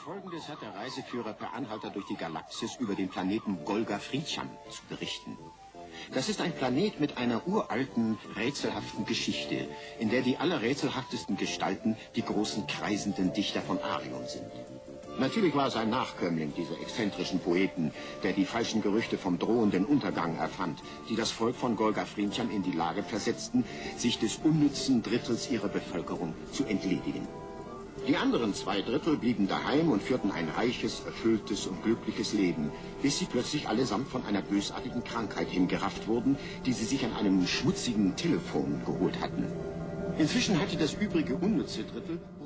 Folgendes hat der Reiseführer per Anhalter durch die Galaxis über den Planeten Golga Frincham zu berichten. Das ist ein Planet mit einer uralten, rätselhaften Geschichte, in der die allerrätselhaftesten Gestalten die großen kreisenden Dichter von Arion sind. Natürlich war es ein Nachkömmling dieser exzentrischen Poeten, der die falschen Gerüchte vom drohenden Untergang erfand, die das Volk von Golga Frincham in die Lage versetzten, sich des unnützen Drittels ihrer Bevölkerung zu entledigen. Die anderen 2 Drittel blieben daheim und führten ein reiches, erfülltes und glückliches Leben, bis sie plötzlich allesamt von einer bösartigen Krankheit hingerafft wurden, die sie sich an einem schmutzigen Telefon geholt hatten. Inzwischen hatte das übrige unnütze Drittel